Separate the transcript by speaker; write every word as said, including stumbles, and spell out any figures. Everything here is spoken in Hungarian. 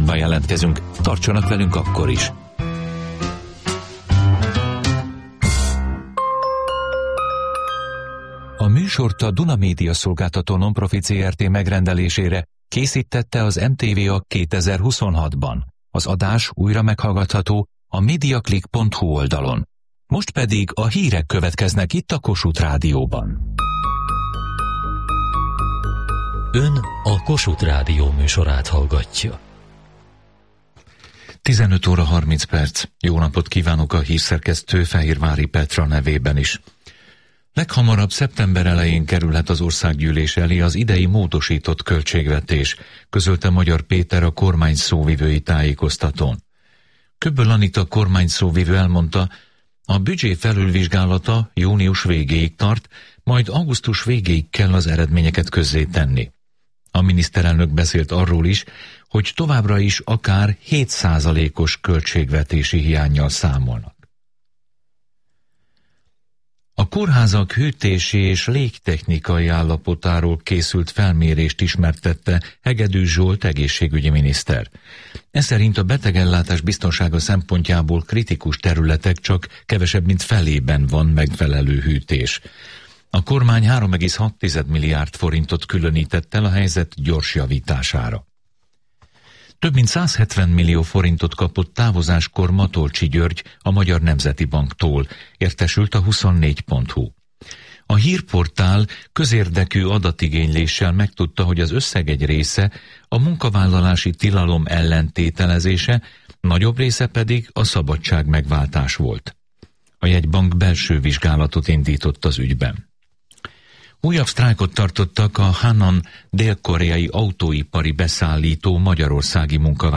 Speaker 1: műsorban jelentkezünk. Tartsanak velünk akkor is! A műsort a Duna Média Szolgáltató Nonprofit zé er té megrendelésére készítette az em té vé a kétezer-huszonhatban. Az adás újra meghallgatható a mediaclick pont hu oldalon. Most pedig a hírek következnek itt a Kossuth Rádióban.
Speaker 2: Ön a Kossuth Rádió műsorát hallgatja.
Speaker 3: tizenöt óra harminc perc. Jó napot kívánok a hírszerkesztő Fehérvári Petra nevében is. Leghamarabb szeptember elején kerülhet az országgyűlés elé az idei módosított költségvetés, közölte Magyar Péter a kormány szóvivői tájékoztatón. Köbböl Anita kormány szóvivő elmondta, a büdzsé felülvizsgálata június végéig tart, majd augusztus végéig kell az eredményeket közzétenni. A miniszterelnök beszélt arról is, hogy továbbra is akár hét százalékos költségvetési hiánnyal számolnak. A kórházak hűtési és légtechnikai állapotáról készült felmérést ismertette Hegedűs Zsolt egészségügyi miniszter. Ez szerint a betegellátás biztonsága szempontjából kritikus területek csak kevesebb mint felében van megfelelő hűtés. A kormány három egész hat milliárd forintot különített el a helyzet gyors javítására. Több mint száz hetven millió forintot kapott távozáskor Matolcsy György a Magyar Nemzeti Banktól, értesült a huszonnégy pont hu. A hírportál közérdekű adatigényléssel megtudta, hogy az összeg egy része a munkavállalási tilalom ellentételezése, nagyobb része pedig a szabadság megváltás volt. A jegybank belső vizsgálatot indított az ügyben. Újabb sztrájkot tartottak a Hanan dél-koreai autóipari beszállító magyarországi munkavállalók